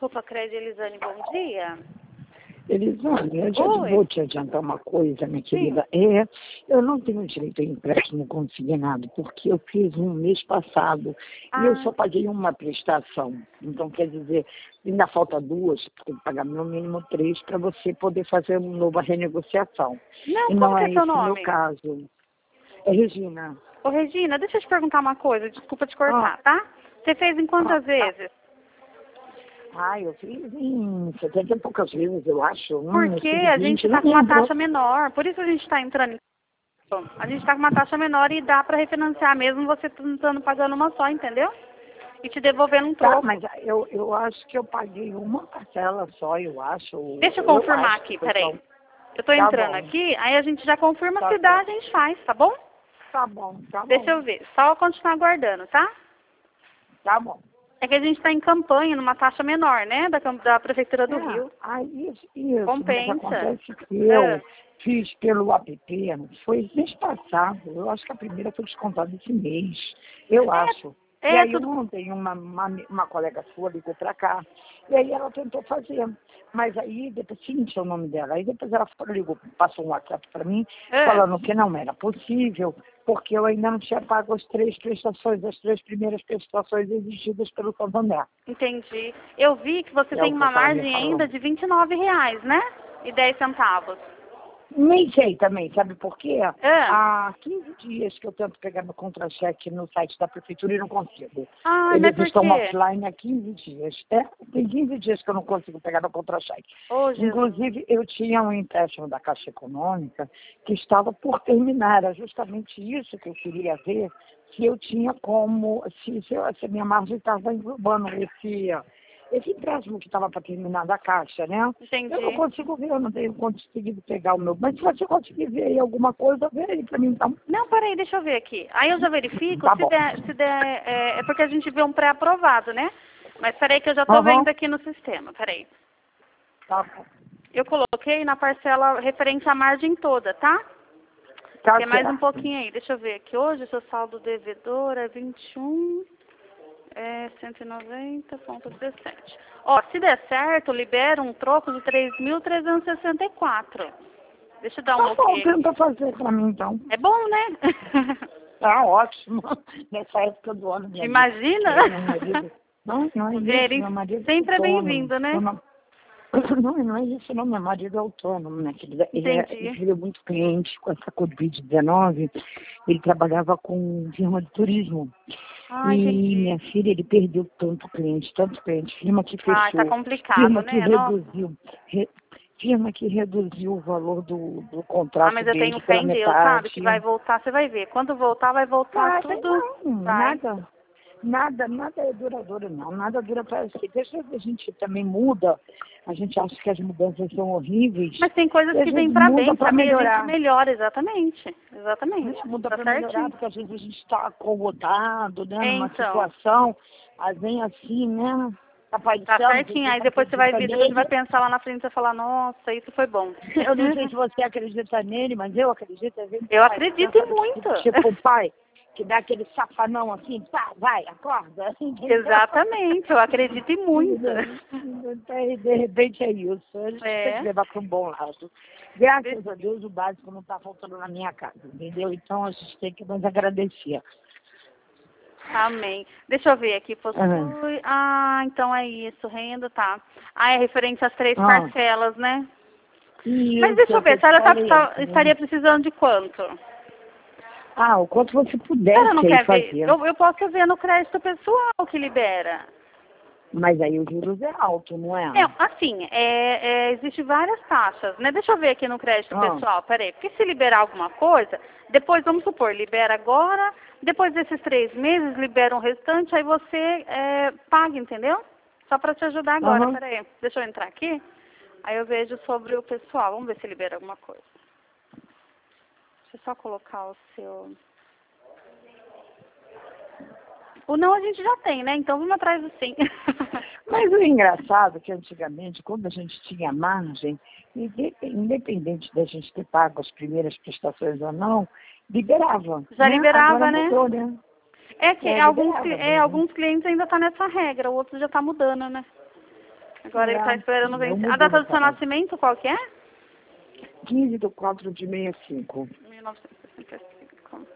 Desculpa, Crédito Elisane, bom dia. Elisane, eu já vou te adiantar uma coisa, minha querida. Eu não tenho direito a empréstimo consignado, porque eu fiz um mês passado e eu só paguei uma prestação. Então, quer dizer, ainda falta duas, tem que pagar no mínimo 3 para você poder fazer uma nova renegociação. Não, E como não que é é seu esse o meu nome? caso. É Regina. Ô, Regina, deixa eu te perguntar uma coisa, desculpa te cortar, tá? Você fez em quantas vezes? Eu fiz em 70 e poucas vezes, eu acho. Porque Fiz a 20, gente não tá com uma lembro. taxa menor, por isso a gente tá entrando em... A gente tá com uma taxa menor e dá pra refinanciar mesmo você estando pagando uma só, entendeu? E te devolvendo um Tá, troco. mas eu acho que eu paguei uma parcela só, eu acho. Deixa eu confirmar acho aqui, que foi só... peraí. Eu tô Tá entrando bom, aqui, aí a gente já confirma tá se dá, a certo. gente faz, tá bom? Tá bom, tá bom. Deixa eu ver, só continuar aguardando, tá? Tá bom. É que a gente está em campanha, numa taxa menor, né? Da Prefeitura do Rio. Isso. Mas Compensa. acontece que eu Ah, fiz pelo app, foi mês passado. Eu acho que a primeira foi descontada esse mês. Eu acho. E aí tudo. ontem uma colega sua ligou pra cá. E aí ela tentou fazer. Mas aí, depois, Cíntia é o nome dela. Aí depois ela ligou, passou um WhatsApp pra mim, falando que não era possível, porque eu ainda não tinha pago as 3 prestações, as 3 primeiras prestações exigidas pelo Santander. Entendi. Eu vi que você É tem o que uma eu tava me margem falando. ainda de R$ 29, né? E 10 centavos. Nem sei também, sabe por quê? Ah, Há 15 dias que eu tento pegar meu contra-cheque no site da prefeitura e não consigo. mas Eles por estão quê? offline há 15 dias. Tem 15 dias que eu não consigo pegar meu contra-cheque. Ô, Jesus. Inclusive, eu tinha um empréstimo da Caixa Econômica que estava por terminar. Era justamente isso que eu queria ver, se eu tinha como, se a minha margem estava englobando esse empréstimo que estava para terminar da Caixa, né? Entendi. Eu não consigo ver, eu não tenho conseguido pegar o meu. Mas se você conseguir ver aí alguma coisa, vê aí para mim, então. Não, peraí, deixa eu ver aqui. Aí eu já verifico, Tá se bom. der, é porque a gente vê um pré-aprovado, né? Mas peraí que eu já tô Aham. vendo aqui no sistema, peraí. Tá bom. Eu coloquei na parcela referente à margem toda, tá? Tá Tem mais um certo. pouquinho aí, deixa eu ver aqui. Hoje o seu saldo devedor é 21, 190,17. Ó, se der certo, libera um troco de 3.364. Deixa eu dar um Tá bom, ok tenta aqui. fazer para mim, então. É bom, né? Tá ótimo. Nessa época do ano, minha vida. Imagina? Meu marido... Não é O isso, dinheirinho meu marido é sempre é autônomo. bem-vindo, né? Não é isso, não. Meu marido é autônomo, né, querida? Ele Entendi. perdeu muito cliente com essa Covid-19. Ele trabalhava com firma de turismo. Ah, E entendi. minha filha, ele perdeu tanto cliente, firma que Ah, tá fechou, complicado, firma que né? Nossa. firma que reduziu o valor do Ah, contrato mas eu tenho dele fé pela em Deus, sabe? Que metade. vai voltar, você vai ver. Quando voltar, vai voltar tudo. Não, Vai. nada é duradouro, não. Nada dura para sempre. Deixa a gente também muda, a gente acha que as mudanças são horríveis, Mas tem coisas e às que vêm vezes pra muda bem, para sabia? A gente melhorar. melhora, exatamente. Exatamente. Muda Tá para melhorar, certinho. porque às vezes a gente está acomodado, né, numa Então, situação, aí vem assim, né, Papai do tá céu, não sei se certinho. Aí você depois você vai acredita ver, depois você vai nele. pensar lá na frente e vai falar, nossa, isso foi bom. Eu não sei se você acredita nele, mas eu acredito. Às vezes, Eu pai, acredito pensa, e muito. tipo o pai, que dá aquele safanão assim, pá, vai, acorda, entendeu? Exatamente, eu acredito e muito. Então, de repente é isso. A gente tem que É. levar para um bom lado. Graças a Deus o básico não está faltando na minha casa, entendeu? Então a gente tem que nos agradecer. Amém. Deixa eu ver aqui, possui. Ah, então é isso, renda, tá. Ah, é referente às 3 parcelas, né? Mas deixa Isso, eu é o que ver, eu a te senhora falei. estaria precisando de quanto? O quanto você A senhora não pudesse aí quer ver? fazer. Eu posso ver no crédito pessoal que libera. Mas aí os juros é alto, não é? Assim, existe várias taxas, né? Deixa eu ver aqui no crédito pessoal, peraí. Porque se liberar alguma coisa, depois, vamos supor, libera agora, depois desses 3 meses, libera o restante, aí você paga, entendeu? Só para te ajudar agora, peraí. Deixa eu entrar aqui, aí eu vejo sobre o pessoal. Vamos ver se libera alguma coisa. Deixa eu só colocar o seu... O não a gente já tem, né? Então vamos atrás do sim. Mas o engraçado é que antigamente, quando a gente tinha margem, independente da gente ter pago as primeiras prestações ou não, liberava. Já Né? liberava, Agora né? mudou, né? É que Liberava mesmo. alguns clientes ainda tá nessa regra, outros já tá mudando, né? Agora ele está esperando vencer. A data do seu nascimento, qual que é? 15/4/65. 1965.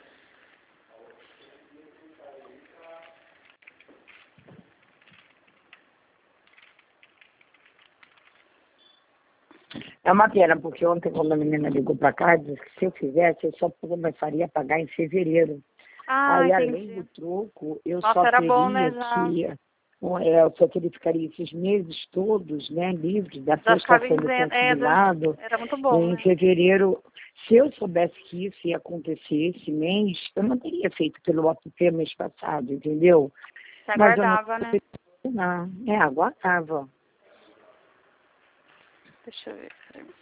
É uma pena, porque ontem, quando a menina ligou para cá, disse que se eu fizesse, eu só começaria a pagar em fevereiro. Aí, entendi. além do troco, eu Nossa, só era teria bom, né, já. só que ele ficaria esses meses todos, né, livres da Já ficava prestação do isento. consignado. Era muito bom, Em né? fevereiro, se eu soubesse que isso ia acontecer esse mês, eu não teria feito pelo app mês passado, entendeu? Você Mas eu aguardava, né? não, aguardava. Deixa eu ver.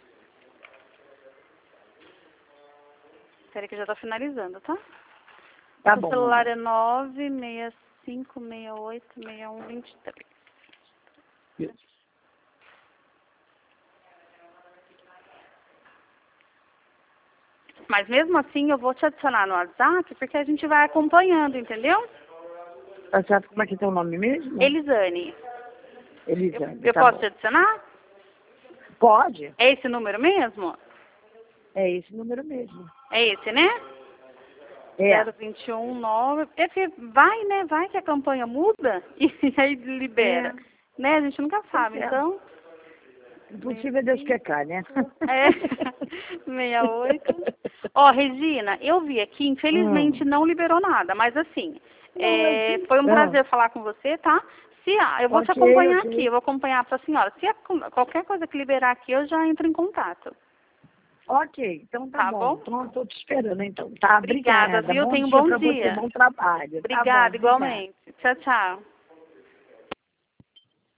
Peraí que já tá finalizando, tá? Tá O bom. celular é 965686123. Isso. Mas mesmo assim eu vou te adicionar no WhatsApp porque a gente vai acompanhando, entendeu? Tá certo? Como é que é o nome mesmo? Elisane. Elisane. Eu Tá posso bom. te adicionar? Pode. É esse número mesmo? É esse número mesmo. É esse, né? É. 0219. Vai, né? Vai que a campanha muda e aí libera. Né? A gente nunca sabe, então. Impossível Deus quer, né? É. 68. Ó, Regina, eu vi aqui, infelizmente não liberou nada, mas assim, foi um prazer falar com você, tá? Eu vou te acompanhar aqui, eu vou acompanhar para a senhora. Se qualquer coisa que liberar aqui, eu já entro em contato. Ok, então tá bom. Então eu estou te esperando, então. Tá, obrigada, viu? Tenha um bom dia. Bom trabalho. Obrigada, igualmente. Tchau, tchau.